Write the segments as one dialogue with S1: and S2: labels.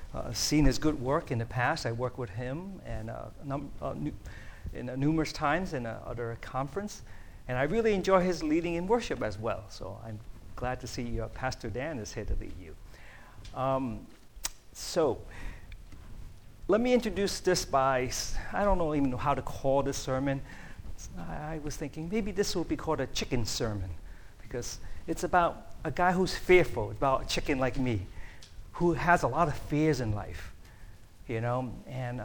S1: seen his good work in the past. I worked with him and numerous times in other conference, and I really enjoy his leading in worship as well. So I'm glad to see Pastor Dan is here to lead you. So let me introduce this by, I don't even know how to call this sermon. I was thinking maybe this will be called a chicken sermon, because it's about a guy who's fearful, about a chicken like me, who has a lot of fears in life, and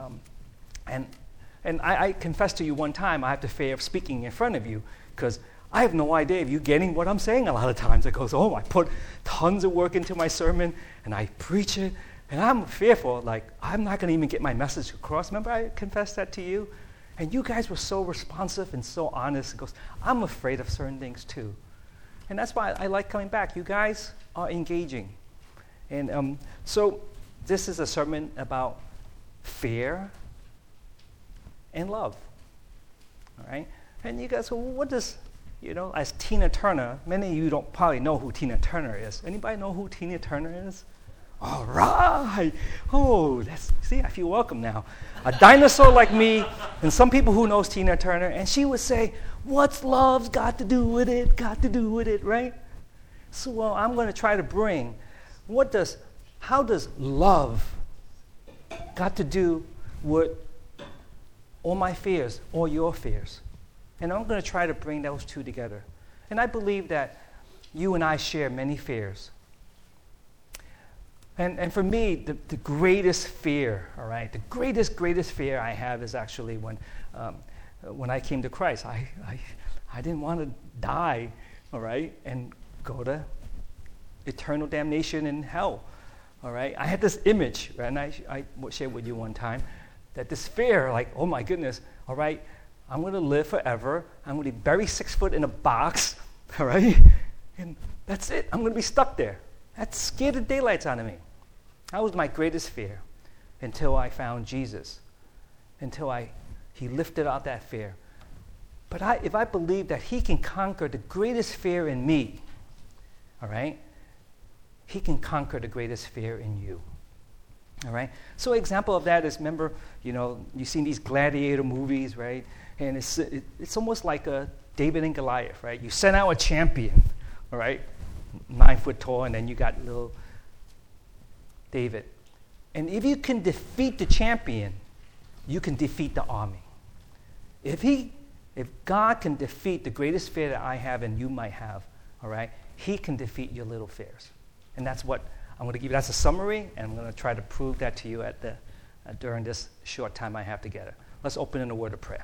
S1: I confessed to you one time I have the fear of speaking in front of you, because I have no idea if you're getting what I'm saying a lot of times. It goes, I put tons of work into my sermon, and I preach it, and I'm fearful, like, I'm not going to even get my message across. Remember I confessed that to you? And you guys were so responsive and so honest. It goes, I'm afraid of certain things too. And that's why I like coming back. You guys are engaging. And so this is a sermon about fear and love. All right? And you guys go, what does, as Tina Turner, many of you don't probably know who Tina Turner is. Anybody know who Tina Turner is? All right. See, I feel welcome now. A dinosaur like me, and some people who knows Tina Turner, and she would say, what's love's got to do with it? Got to do with it, right? So, I'm going to try to bring, how does love got to do with all my fears, all your fears? And I'm going to try to bring those two together. And I believe that you and I share many fears. And for me, the greatest fear, all right, the greatest fear I have is actually when I came to Christ. I didn't want to die, all right, and go to eternal damnation in hell, all right. I had this image, right, and I shared with you one time, that this fear, like, oh my goodness, all right, I'm going to live forever. I'm going to be buried 6 foot in a box, all right, and that's it. I'm going to be stuck there. That scared the daylights out of me. That was my greatest fear until I found Jesus, until he lifted out that fear. But if I believe that he can conquer the greatest fear in me, all right, he can conquer the greatest fear in you. All right? So an example of that is, remember, you've seen these gladiator movies, right? And it's almost like a David and Goliath, right? You send out a champion, all right, 9 foot tall, and then you got little David. And if you can defeat the champion, you can defeat the army. If God can defeat the greatest fear that I have and you might have, all right, he can defeat your little fears. And that's what I'm going to give you. That's a summary, and I'm going to try to prove that to you during this short time I have together. Let's open in a word of prayer.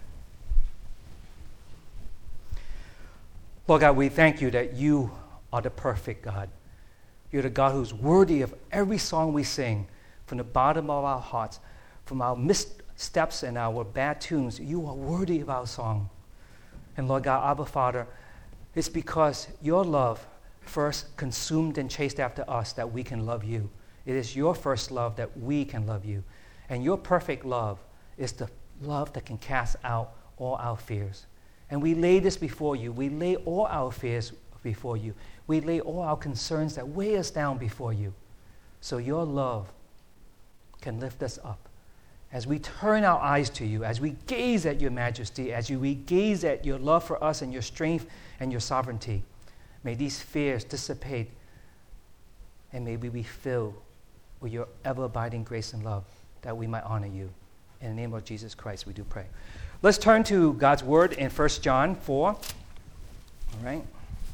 S1: Lord God, we thank you that you are the perfect God. You're the God who's worthy of every song we sing, from the bottom of our hearts, from our missteps and our bad tunes. You are worthy of our song. And Lord God, Abba Father, it's because your love first consumed and chased after us that we can love you. It is your first love that we can love you. And your perfect love is the love that can cast out all our fears. And we lay this before you. We lay all our fears before you. We lay all our concerns that weigh us down before you. So your love can lift us up. As we turn our eyes to you, as we gaze at your majesty, as we gaze at your love for us and your strength and your sovereignty, may these fears dissipate, and may we be filled with your ever-abiding grace and love, that we might honor you. In the name of Jesus Christ, we do pray. Let's turn to God's word in 1 John 4. All right.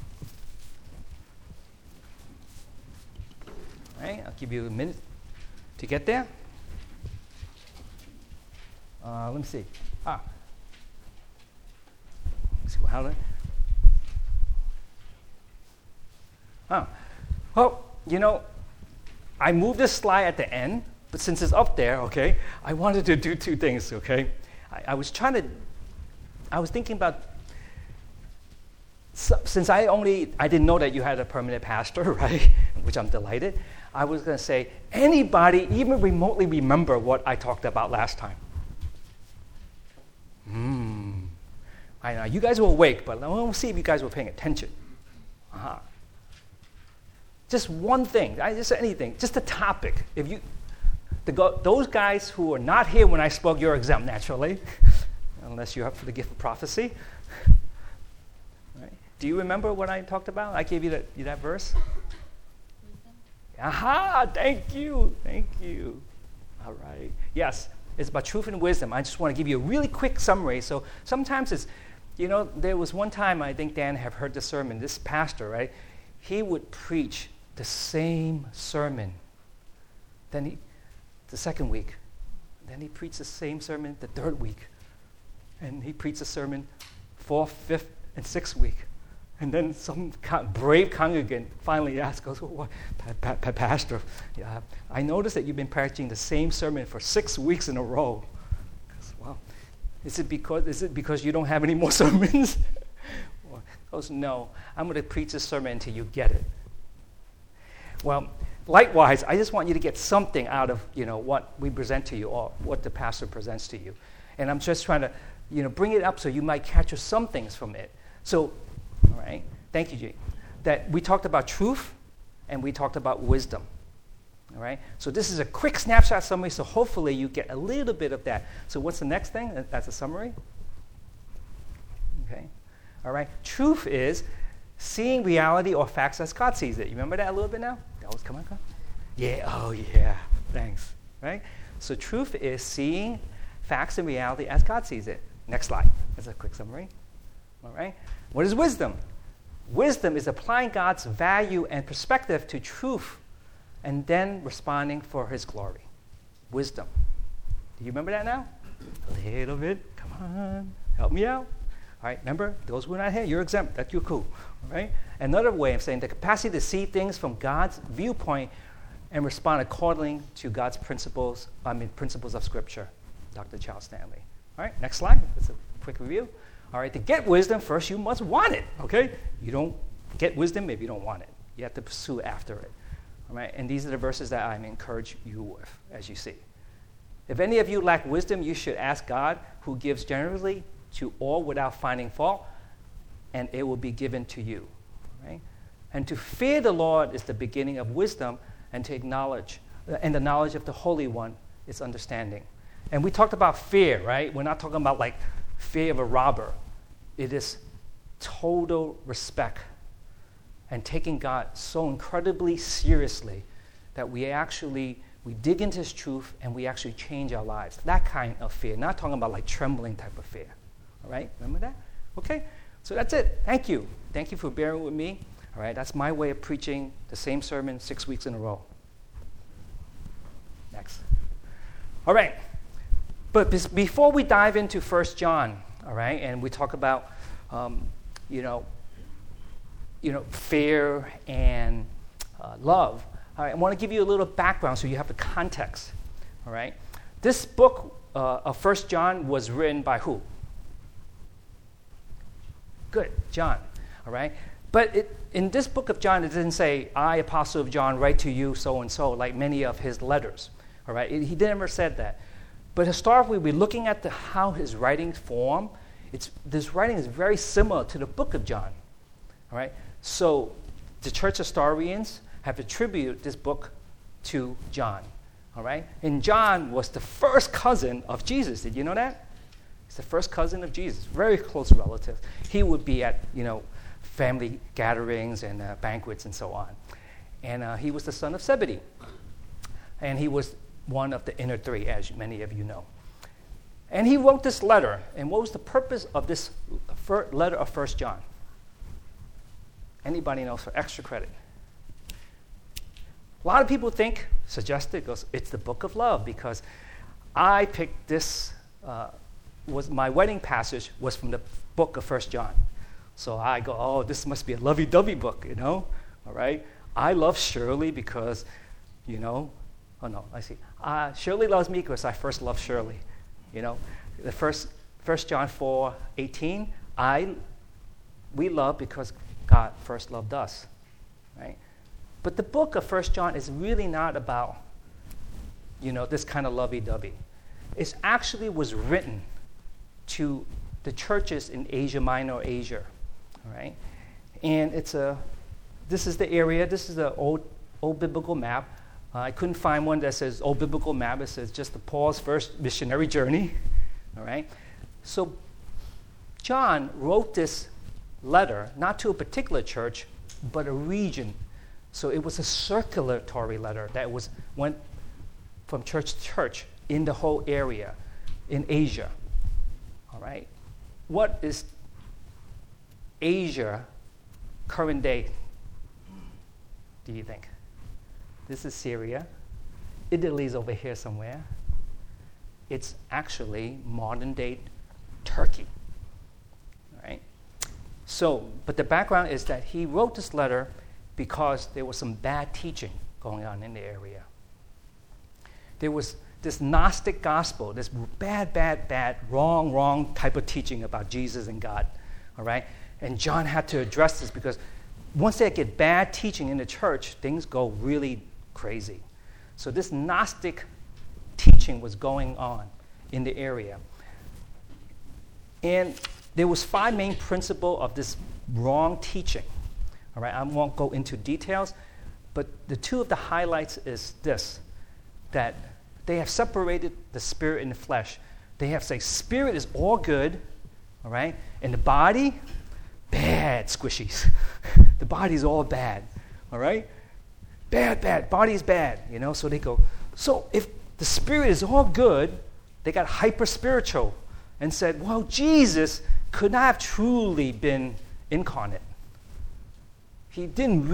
S1: All right, I'll give you a minute to get there. Let me see. Let's see how to. Well, I moved this slide at the end, but since it's up there, okay, I wanted to do two things, okay? I was thinking about, since I didn't know that you had a permanent pastor, right, which I'm delighted, I was going to say, anybody even remotely remember what I talked about last time? I know, you guys were awake, but we'll see if you guys were paying attention. Just one thing, just anything, just a topic. If you, those guys who are not here when I spoke, you're exempt naturally, unless you're up for the gift of prophecy. Right? Do you remember what I talked about? I gave you that verse. Aha! Thank you. All right. Yes, it's about truth and wisdom. I just want to give you a really quick summary. So sometimes it's, there was one time I think Dan have heard the sermon. This pastor, right? He would preach the same sermon. Then the second week. Then he preached the same sermon the third week. And he preached a sermon fourth, fifth, and sixth week. And then some brave congregant finally asked, goes, well, Pastor, I noticed that you've been preaching the same sermon for 6 weeks in a row. Goes, well, is it because you don't have any more sermons? Well, goes, no, I'm going to preach this sermon until you get it. Well, likewise, I just want you to get something out of what we present to you or what the pastor presents to you. And I'm just trying to bring it up so you might capture some things from it. So, all right, thank you, Jay. That we talked about truth and we talked about wisdom. All right, so this is a quick snapshot summary, so hopefully you get a little bit of that. So what's the next thing? That's a summary. Okay, all right. Truth is seeing reality or facts as God sees it. You remember that a little bit now? That was, come on. Yeah, oh yeah, thanks. Right? So truth is seeing facts and reality as God sees it. Next slide. That's a quick summary. All right. What is wisdom? Wisdom is applying God's value and perspective to truth and then responding for his glory. Wisdom. Do you remember that now? A little bit. Come on. Help me out. All right. Remember, those who are not here, you're exempt. That's you're cool. All right. Another way of saying the capacity to see things from God's viewpoint and respond according to God's principles of Scripture. Dr. Charles Stanley. All right. Next slide. That's a quick review. All right, to get wisdom, first you must want it, okay? You don't get wisdom if you don't want it. You have to pursue after it, all right? And these are the verses that I encourage you with, as you see. If any of you lack wisdom, you should ask God, who gives generously to all without finding fault, and it will be given to you, right? And to fear the Lord is the beginning of wisdom, and to acknowledge, and the knowledge of the Holy One is understanding. And we talked about fear, right? We're not talking about like fear of a robber. It is total respect and taking God so incredibly seriously that we dig into his truth and we actually change our lives. That kind of fear, not talking about like trembling type of fear. All right, remember that? Okay, so that's it. Thank you. Thank you for bearing with me. All right, that's my way of preaching the same sermon 6 weeks in a row. Next. All right. But before we dive into 1 John, all right, and we talk about, fear and love, all right, I want to give you a little background so you have the context, all right? This book of 1 John was written by who? Good, John, all right? But in this book of John, it didn't say, I, Apostle of John, write to you so-and-so, like many of his letters, all right? He never said that. But historically, we're looking at how his writings form. This writing is very similar to the book of John. All right? So the church historians have attributed this book to John. All right? And John was the first cousin of Jesus. Did you know that? He's the first cousin of Jesus, very close relative. He would be at family gatherings and banquets and so on. And he was the son of Zebedee. And he was one of the inner three, as many of you know. And he wrote this letter. And what was the purpose of this letter of 1 John? Anybody knows for extra credit? A lot of people suggested, it's the book of love because I picked this, my wedding passage was from the book of 1 John. So I go, this must be a lovey-dovey book, all right? I love Shirley because, oh no, I see. Shirley loves me because I first loved Shirley. The first 1 John 4:18, we love because God first loved us, right? But the book of 1 John is really not about, this kind of lovey-dovey. It actually was written to the churches in Asia Minor, Asia, all right? And this is the area, this is the old biblical map I couldn't find one that says Old Biblical Map. It says just Paul's first missionary journey. All right? So John wrote this letter, not to a particular church, but a region. So it was a circulatory letter that went from church to church in the whole area in Asia. All right? What is Asia current day, do you think? This is Syria. Italy's over here somewhere. It's actually modern day Turkey. All right? So, but the background is that he wrote this letter because there was some bad teaching going on in the area. There was this Gnostic gospel, this bad, wrong type of teaching about Jesus and God. All right? And John had to address this because once they get bad teaching in the church, things go really crazy. So this Gnostic teaching was going on in the area. And there was 5 main principles of this wrong teaching. All right, I won't go into details, but the 2 of the highlights is this, that they have separated the spirit and the flesh. They have said spirit is all good, all right, and the body, bad squishies. The body's all bad, all right? Bad, body's bad, you know? So they go, so if the spirit is all good, they got hyper-spiritual and said, well, Jesus could not have truly been incarnate. He did not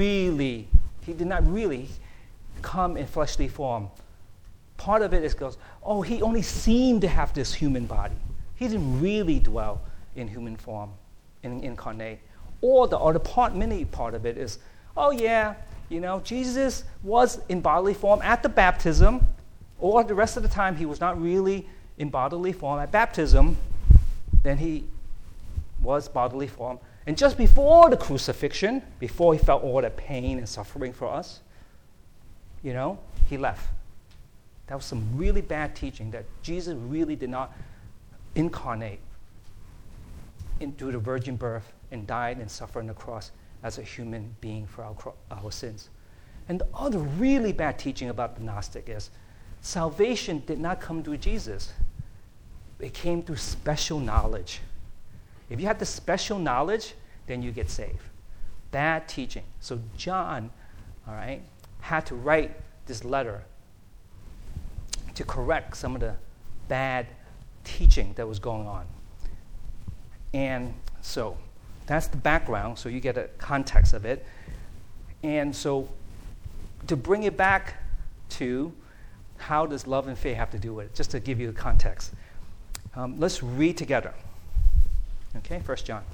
S1: really come in fleshly form. Part of it is goes, oh, he only seemed to have this human body. He didn't really dwell in human form, incarnate. Or the other part, many part of it is, oh yeah, you know, Jesus was in bodily form at the baptism, or the rest of the time he was not really in bodily form at baptism, then he was bodily form. And just before the crucifixion, before he felt all that pain and suffering for us, you know, he left. That was some really bad teaching that Jesus really did not incarnate into the virgin birth and died and suffered on the cross as a human being for our sins. And the other really bad teaching about the Gnostic is salvation did not come through Jesus. It came through special knowledge. If you have the special knowledge, then you get saved. Bad teaching. So John, all right, had to write this letter to correct some of the bad teaching that was going on. And so that's the background, so you get a context of it. And so to bring it back to how does love and faith have to do with it, just to give you the context. Let's read together. Okay, 1 John.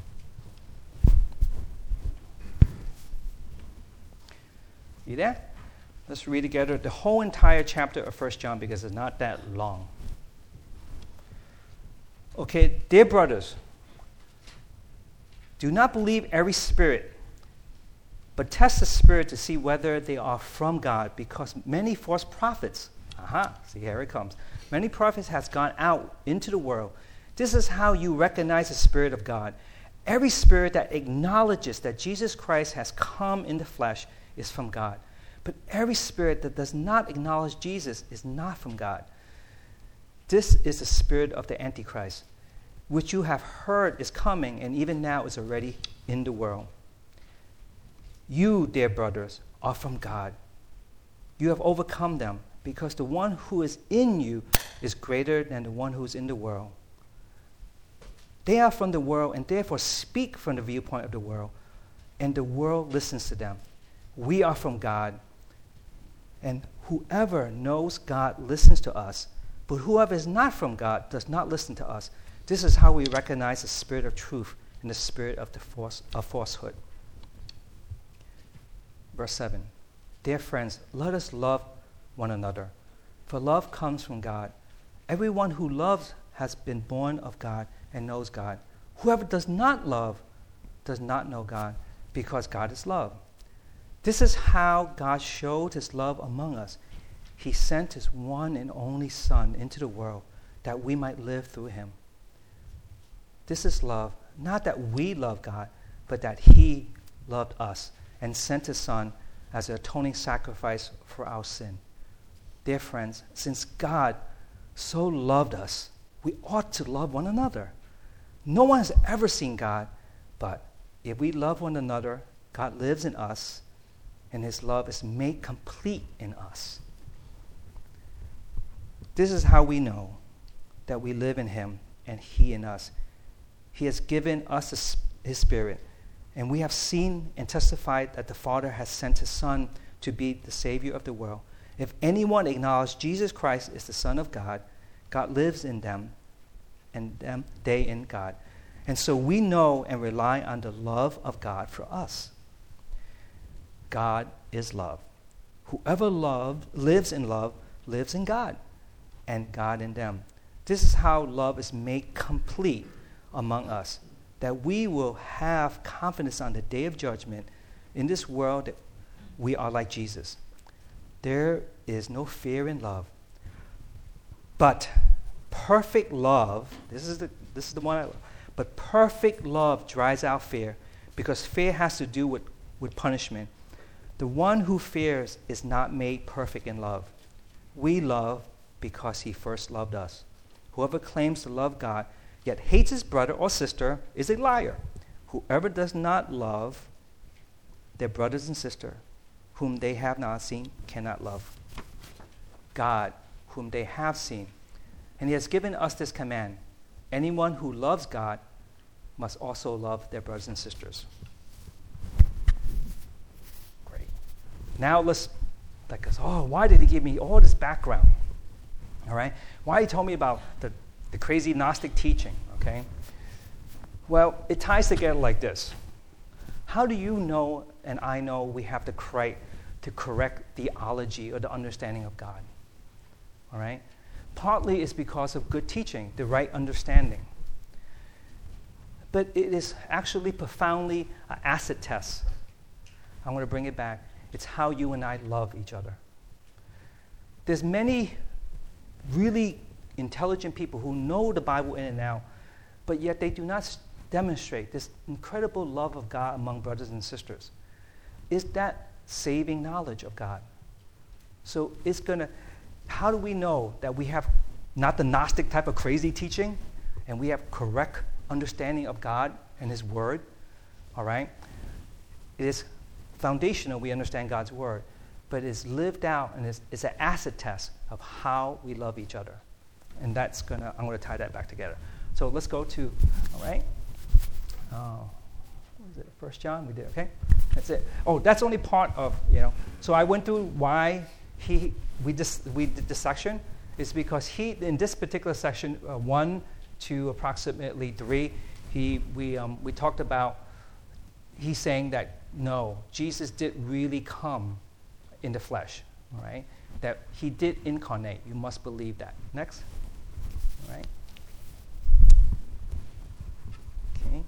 S1: You there? Let's read together the whole entire chapter of 1 John because it's not that long. Okay, dear brothers, do not believe every spirit, but test the spirit to see whether they are from God, because many false prophets, see here it comes, many prophets has gone out into the world. This is how you recognize the Spirit of God. Every spirit that acknowledges that Jesus Christ has come in the flesh is from God. But every spirit that does not acknowledge Jesus is not from God. This is the spirit of the Antichrist, which you have heard is coming and even now is already in the world. You, dear brothers, are from God. You have overcome them because the one who is in you is greater than the one who is in the world. They are from the world and therefore speak from the viewpoint of the world, and the world listens to them. We are from God, and whoever knows God listens to us, but whoever is not from God does not listen to us. This is how we recognize the spirit of truth and the spirit of falsehood. Verse 7. Dear friends, let us love one another, for love comes from God. Everyone who loves has been born of God and knows God. Whoever does not love does not know God, because God is love. This is how God showed his love among us. He sent his one and only Son into the world that we might live through him. This is love, not that we love God, but that he loved us and sent his Son as an atoning sacrifice for our sin. dear friends, since God so loved us, we ought to love one another. No one has ever seen God, but if we love one another, God lives in us, and his love is made complete in us. This is how we know that we live in him and he in us. He has given us his Spirit, and we have seen and testified that the Father has sent his Son to be the Savior of the world. If anyone acknowledges Jesus Christ is the Son of God, God lives in them, and they in God. And so we know and rely on the love of God for us. God is love. Whoever lives in love lives in God, and God in them. This is how love is made complete among us, that we will have confidence on the day of judgment in this world that we are like Jesus. There is no fear in love, but perfect love, this is the one I love, but perfect love drives out fear, because fear has to do with punishment. The one who fears is not made perfect in love. We love because he first loved us. Whoever claims to love God yet hates his brother or sister is a liar. Whoever does not love their brothers and sisters whom they have not seen cannot love God whom they have seen. And he has given us this command: anyone who loves God must also love their brothers and sisters. Great. Now let's, why did he give me all this background? All right? Why he told me about the crazy Gnostic teaching, okay? Well, it ties together like this. How do you know and I know we have the correct theology or the understanding of God? All right? Partly it's because of good teaching, the right understanding. But it is actually profoundly an acid test. I want to bring it back. It's how you and I love each other. There's many really intelligent people who know the Bible in and out, but yet they do not demonstrate this incredible love of God among brothers and sisters. Is that saving knowledge of God? So how do we know that we have not the Gnostic type of crazy teaching, and we have correct understanding of God and his word? All right? It is foundational we understand God's word, but it's lived out, and it's an acid test of how we love each other. And I'm going to tie that back together. So let's go to, all right? What was it? 1 John? We did, okay? That's it. Oh, that's only part of, So I went through why we did this section. It's because in this particular section, 1 to approximately 3, we talked about, he's saying that, no, Jesus did really come in the flesh, all right? That he did incarnate. You must believe that. Next. All right. Okay.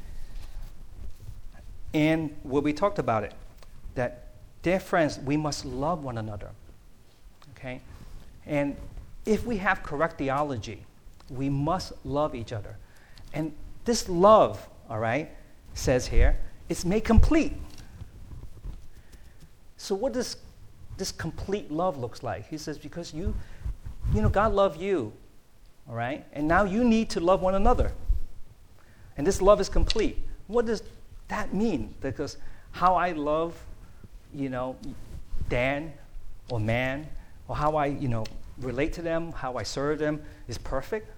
S1: And what we talked about it, that, dear friends, we must love one another. Okay? And if we have correct theology, we must love each other. And this love, all right, says here, it's made complete. So what does this complete love looks like? He says, because God loved you, all right? And now you need to love one another. And this love is complete. What does that mean? Because how I love, Dan or man, or how I, relate to them, how I serve them is perfect?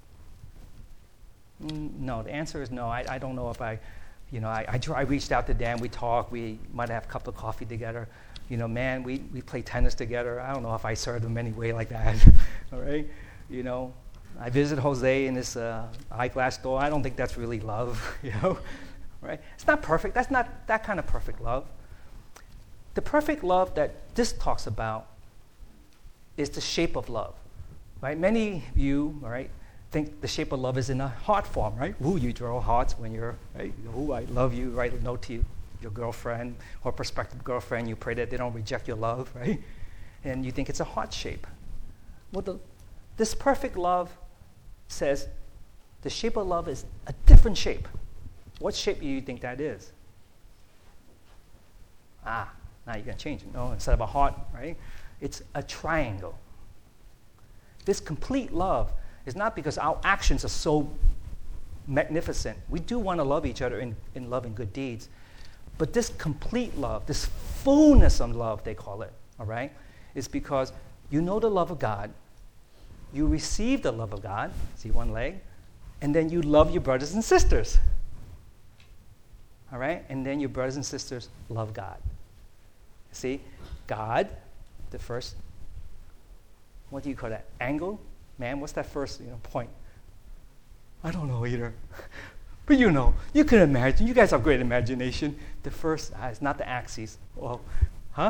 S1: No, the answer is no. I don't know if I reached out to Dan, we talked, we might have a cup of coffee together. Man, we play tennis together. I don't know if I served him any way like that, all right? I visit Jose in this eyeglass store. I don't think that's really love, right? It's not perfect. That's not that kind of perfect love. The perfect love that this talks about is the shape of love, right? Many of you, all right, think the shape of love is in a heart form, right? Ooh, you draw hearts when you're, right? Ooh, I love you, write a note to you, your girlfriend or prospective girlfriend. You pray that they don't reject your love, right? And you think it's a heart shape. Well, this perfect love says the shape of love is a different shape. What shape do you think that is? Now you're going to change it. No, instead of a heart, right? It's a triangle. This complete love is not because our actions are so magnificent. We do want to love each other in love and good deeds. But this complete love, this fullness of love, they call it, all right, is because you know the love of God, you receive the love of God, see one leg, and then you love your brothers and sisters. All right? And then your brothers and sisters love God. See? God, the first, what do you call that? Angle? Man, what's that first point? I don't know either. But you can imagine. You guys have great imagination. The first, it's not the axis. Well, huh?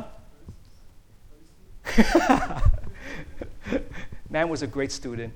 S1: Man was a great student.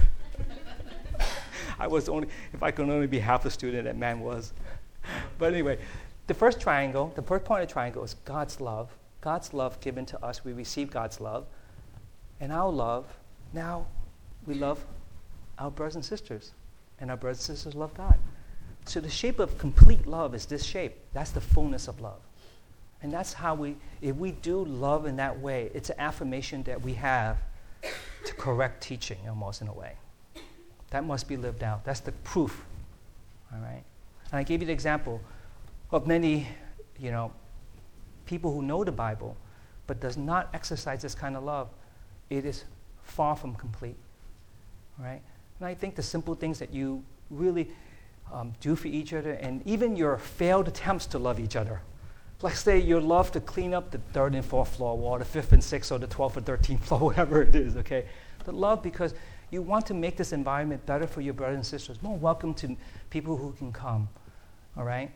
S1: If I could only be half the student that man was. But anyway, the first triangle, the first point of the triangle is God's love. God's love given to us. We receive God's love. And our love, now we love our brothers and sisters. And our brothers and sisters love God. So the shape of complete love is this shape. That's the fullness of love. And that's how if we do love in that way, it's an affirmation that we have to correct teaching almost in a way. That must be lived out. That's the proof. All right? And I gave you the example of many, people who know the Bible, but does not exercise this kind of love. It is far from complete. All right? And I think the simple things that you really do for each other, and even your failed attempts to love each other. Like say your love to clean up the 3rd and 4th floor, or the 5th and 6th, or the 12th and 13th floor, whatever it is, okay? The love because you want to make this environment better for your brothers and sisters, more welcome to people who can come, all right?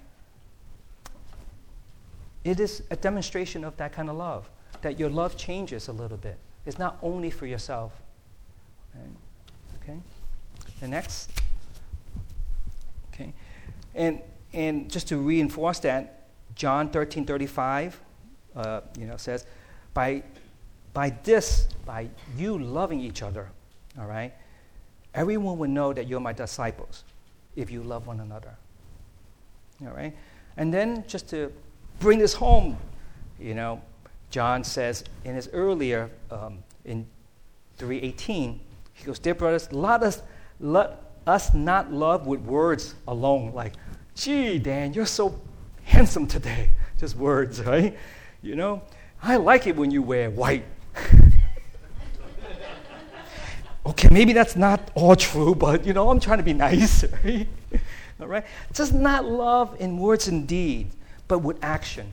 S1: It is a demonstration of that kind of love, that your love changes a little bit. It's not only for yourself. Right? Okay? The next. Okay. And just to reinforce that, John 13:35, says, by you loving each other, all right, everyone will know that you're my disciples if you love one another. All right? And then just to bring this home, John says in his earlier, in 3:18, he goes, dear brothers, let us not love with words alone, like, gee, Dan, you're so handsome today. Just words, right? I like it when you wear white. Okay, maybe that's not all true, but, I'm trying to be nice, right? All right? Just not love in words and deed, but with action.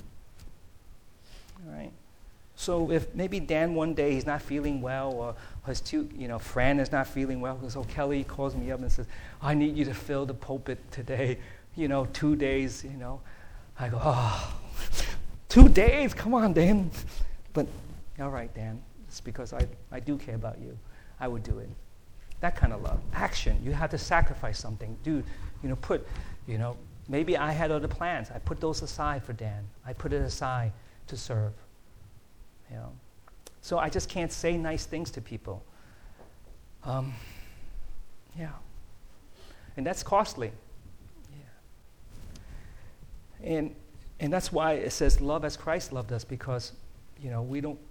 S1: All right? So if maybe Dan one day he's not feeling well, or his friend is not feeling well, so Kelly calls me up and says, I need you to fill the pulpit today, 2 days, I go, 2 days? Come on, Dan. But, all right, Dan, it's because I do care about you. I would do it. That kind of love. Action. You have to sacrifice something. Maybe I had other plans. I put those aside for Dan. I put it aside to serve. So I just can't say nice things to people. Yeah. And that's costly. Yeah. And that's why it says love as Christ loved us, because, we don't,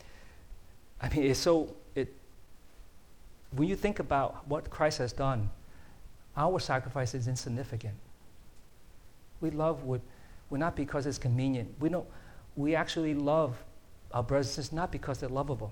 S1: when you think about what Christ has done, our sacrifice is insignificant. We love we're not because it's convenient. We actually love our brothers and sisters not because they're lovable.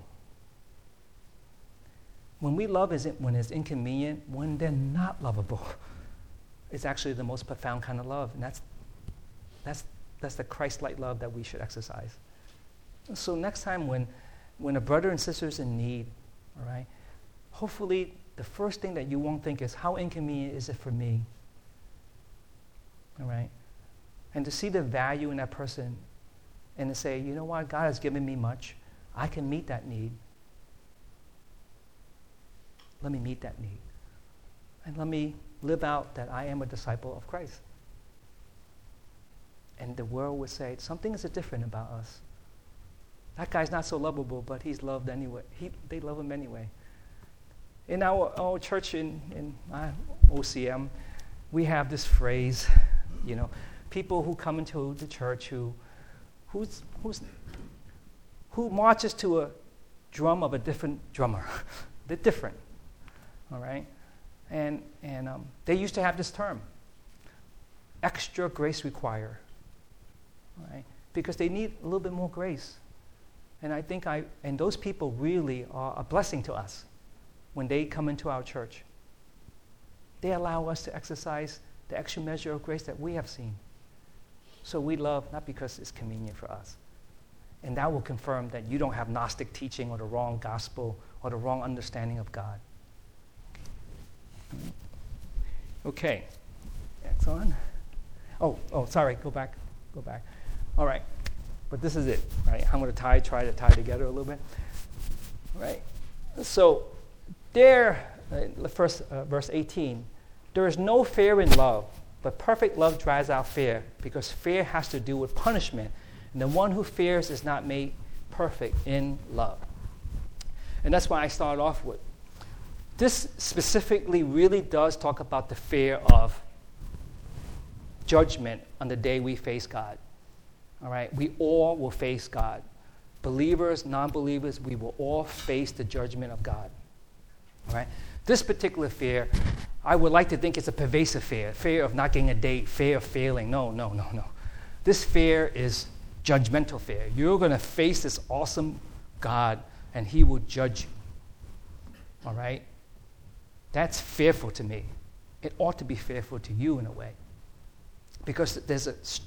S1: When we love when it's inconvenient, when they're not lovable, it's actually the most profound kind of love. And that's the Christ-like love that we should exercise. So next time when a brother and sister is in need, all right, hopefully the first thing that you won't think is, how inconvenient is it for me? All right? And to see the value in that person and to say, you know what, God has given me much. I can meet that need. Let me meet that need. And let me live out that I am a disciple of Christ. And the world would say, something is different about us. That guy's not so lovable, but he's loved anyway. They love him anyway. In our church in OCM, we have this phrase, people who come into the church who's who marches to a drum of a different drummer. They're different, all right? And they used to have this term, extra grace required, all right? Because they need a little bit more grace. And I think and those people really are a blessing to us when they come into our church. They allow us to exercise the extra measure of grace that we have seen. So we love, not because it's convenient for us. And that will confirm that you don't have Gnostic teaching or the wrong gospel or the wrong understanding of God. Okay. Next on. Oh, sorry, go back. All right. But this is it, right? I'm going to try to tie together a little bit. All right. So there, first verse 18, there is no fear in love, but perfect love drives out fear, because fear has to do with punishment. And the one who fears is not made perfect in love. And that's why I started off with. This specifically really does talk about the fear of judgment on the day we face God. All right? We all will face God. Believers, non-believers, we will all face the judgment of God. All right? This particular fear, I would like to think it's a pervasive fear of not getting a date, fear of failing. No. This fear is judgmental fear. You're going to face this awesome God, and he will judge you. All right? That's fearful to me. It ought to be fearful to you in a way. Because there's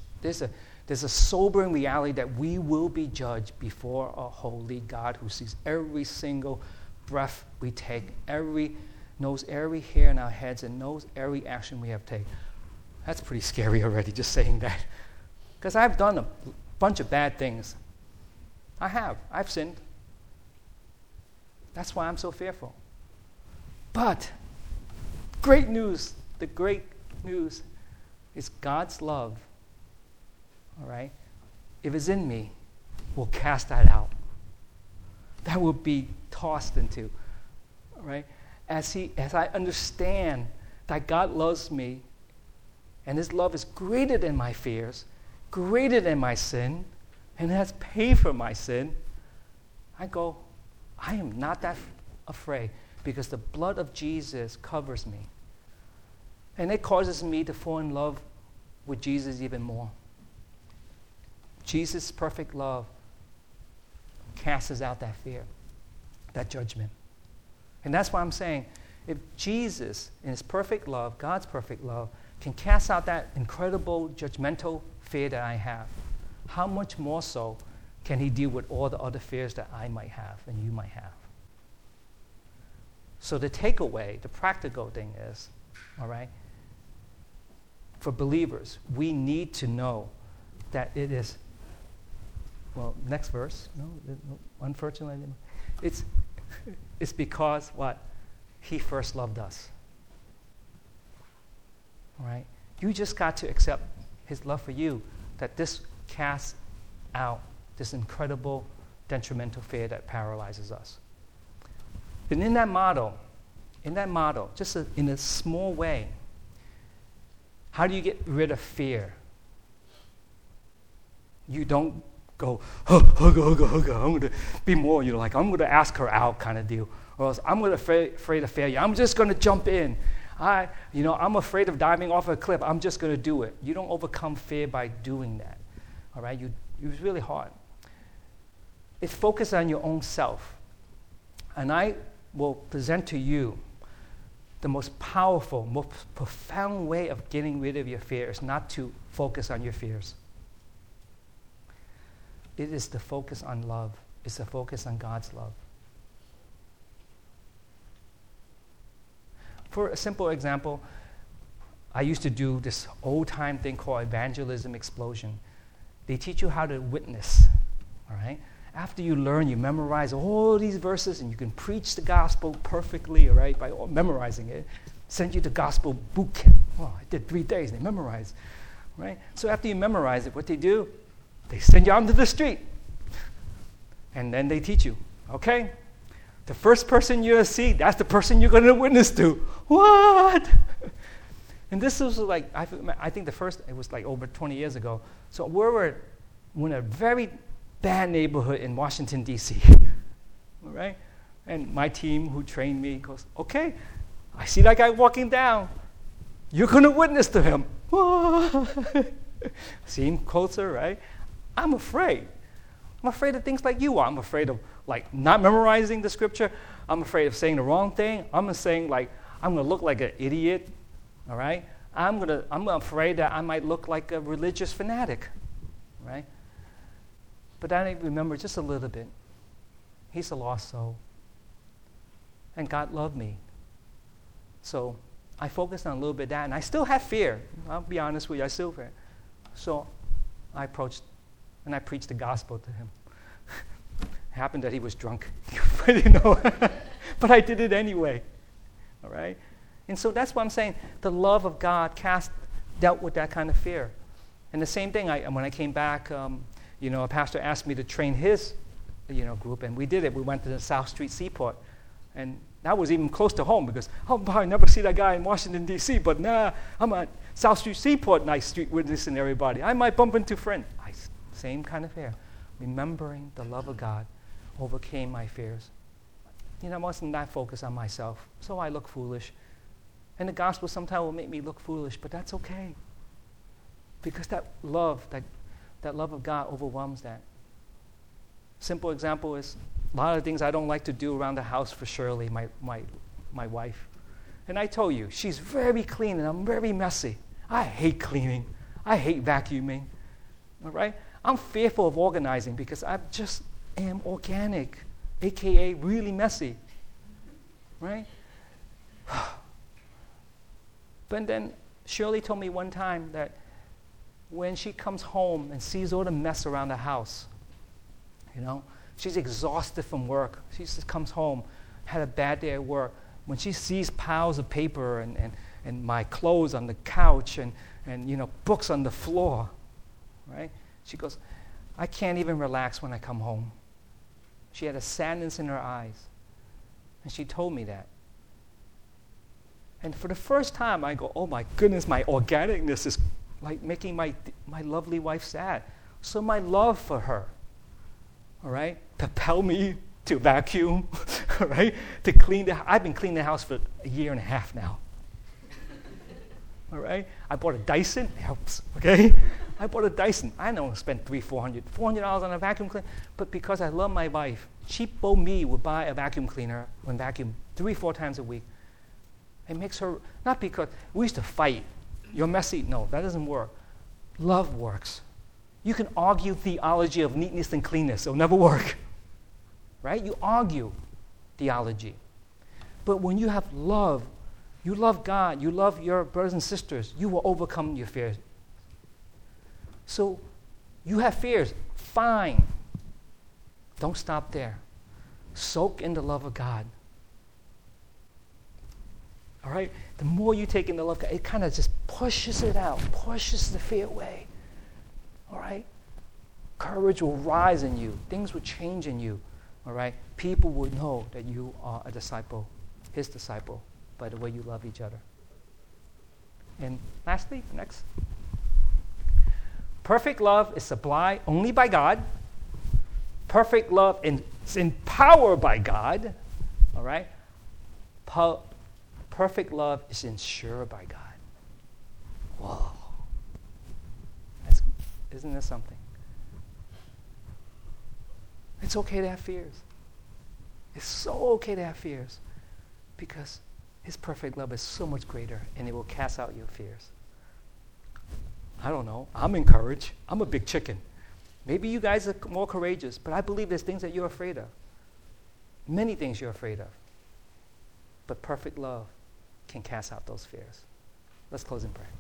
S1: a sobering reality that we will be judged before a holy God who sees every single breath we take, knows every hair in our heads, and knows every action we have taken. That's pretty scary already, just saying that. Because I've done a bunch of bad things. I've sinned. That's why I'm so fearful. But great news, the great news is God's love, all right, if it's in me, will cast that out. That will be tossed into, all right? As I understand that God loves me, and his love is greater than my fears, greater than my sin, and has paid for my sin, I go, I am not that afraid, because the blood of Jesus covers me. And it causes me to fall in love with Jesus even more. Jesus' perfect love casts out that fear, that judgment. And that's why I'm saying, if Jesus, in his perfect love, God's perfect love, can cast out that incredible judgmental fear that I have, how much more so can he deal with all the other fears that I might have and you might have? So the takeaway, the practical thing is, all right, for believers, we need to know that it is, well, next verse, no, unfortunately, it's because what? He first loved us. All right? You just got to accept his love for you, that this casts out this incredible detrimental fear that paralyzes us. And in that model, just in a small way, how do you get rid of fear? You don't go, I'm going to be more, like I'm going to ask her out kind of deal. Or else I'm afraid of failure. I'm just going to jump in. I'm afraid of diving off a cliff. I'm just going to do it. You don't overcome fear by doing that. All right? It's really hard. It's focused on your own self. And I will present to you the most powerful, most profound way of getting rid of your fear is not to focus on your fears. It is to focus on love. It's to focus on God's love. For a simple example, I used to do this old-time thing called Evangelism Explosion. They teach you how to witness, all right? After you learn, you memorize all these verses, and you can preach the gospel perfectly, all right, by memorizing it. Send you to gospel boot camp. Oh, I did 3 days, they memorized, right? So after you memorize it, what they do, they send you out into the street. And then they teach you, okay? The first person you see, that's the person you're going to witness to. What? And this was like, I think it was like over 20 years ago. So we were in a very bad neighborhood in Washington, D.C. All right? And my team who trained me goes, okay, I see that guy walking down. You're going to witness to him. See him closer, right? I'm afraid. I'm afraid of things like you are. I'm afraid of like not memorizing the scripture. I'm afraid of saying the wrong thing. I'm saying like I'm going to look like an idiot. All right? I'm afraid that I might look like a religious fanatic. Right? But I remember just a little bit. He's a lost soul. And God loved me. So I focused on a little bit of that, and I still have fear. I'll be honest with you, I still fear. So I approached and I preached the gospel to him. It happened that he was drunk, but I did it anyway. All right? And so that's what I'm saying. The love of God dealt with that kind of fear. And the same thing, when I came back, a pastor asked me to train his group, and we did it. We went to the South Street Seaport. And that was even close to home because, I never see that guy in Washington, D.C., but I'm at South Street Seaport, nice street witnessing everybody. I might bump into friends. Same kind of fear. Remembering the love of God overcame my fears. I wasn't that focused on myself, so I look foolish. And the gospel sometimes will make me look foolish, but that's okay. Because that love of God overwhelms that. Simple example is a lot of things I don't like to do around the house for Shirley, my wife. And I told you, she's very clean and I'm very messy. I hate cleaning. I hate vacuuming. All right? I'm fearful of organizing because I just am organic, a.k.a. really messy. Right? But then Shirley told me one time that when she comes home and sees all the mess around the house, she's exhausted from work. She just comes home, had a bad day at work. When she sees piles of paper and my clothes on the couch and books on the floor, right? She goes, I can't even relax when I come home. She had a sadness in her eyes. And she told me that. And for the first time, I go, oh my goodness, my organicness is like making my lovely wife sad. So my love for her, all right, propel me to vacuum, all right, to clean I've been cleaning the house for a year and a half now. All right, I bought a Dyson, it helps, okay? I bought a Dyson. I don't spend $400 on a vacuum cleaner, but because I love my wife, cheapo me would buy a vacuum cleaner and vacuum 3-4 times a week. It makes her, not because, we used to fight. You're messy. No, that doesn't work. Love works. You can argue theology of neatness and cleanness. It'll never work. Right? You argue theology. But when you have love, you love God, you love your brothers and sisters, you will overcome your fears. So you have fears. Fine. Don't stop there. Soak in the love of God. All right? The more you take in the love of God, it kind of just pushes it out, pushes the fear away. All right? Courage will rise in you. Things will change in you. All right? People will know that you are a disciple, his disciple, by the way you love each other. And lastly, next. Perfect love is supplied only by God. Perfect love is empowered by God. All right? Perfect love is ensured by God. Whoa. Isn't that something? It's okay to have fears. It's so okay to have fears because his perfect love is so much greater and it will cast out your fears. I don't know. I'm encouraged. I'm a big chicken. Maybe you guys are more courageous, but I believe there's things that you're afraid of. Many things you're afraid of. But perfect love can cast out those fears. Let's close in prayer.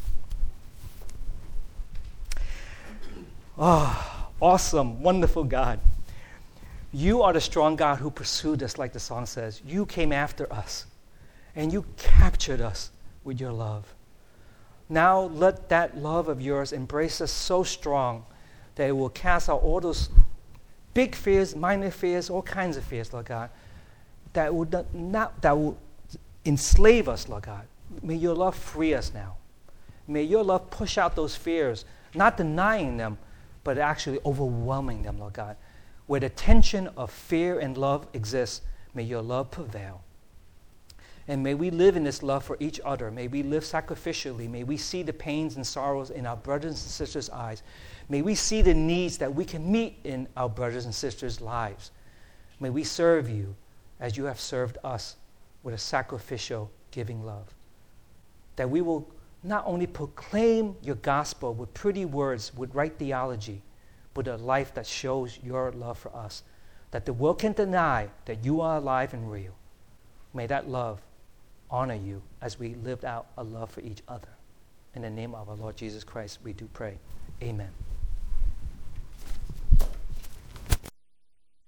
S1: Oh, awesome, wonderful God. You are the strong God who pursued us, like the song says. You came after us, and you captured us with your love. Now let that love of yours embrace us so strong that it will cast out all those big fears, minor fears, all kinds of fears, Lord God, that will enslave us, Lord God. May your love free us now. May your love push out those fears, not denying them, but actually overwhelming them, Lord God. Where the tension of fear and love exists, may your love prevail. And may we live in this love for each other. May we live sacrificially. May we see the pains and sorrows in our brothers and sisters' eyes. May we see the needs that we can meet in our brothers and sisters' lives. May we serve you as you have served us with a sacrificial, giving love. That we will not only proclaim your gospel with pretty words, with right theology, but a life that shows your love for us. That the world can deny that you are alive and real. May that love honor you as we lived out a love for each other. In the name of our Lord Jesus Christ, we do pray. Amen.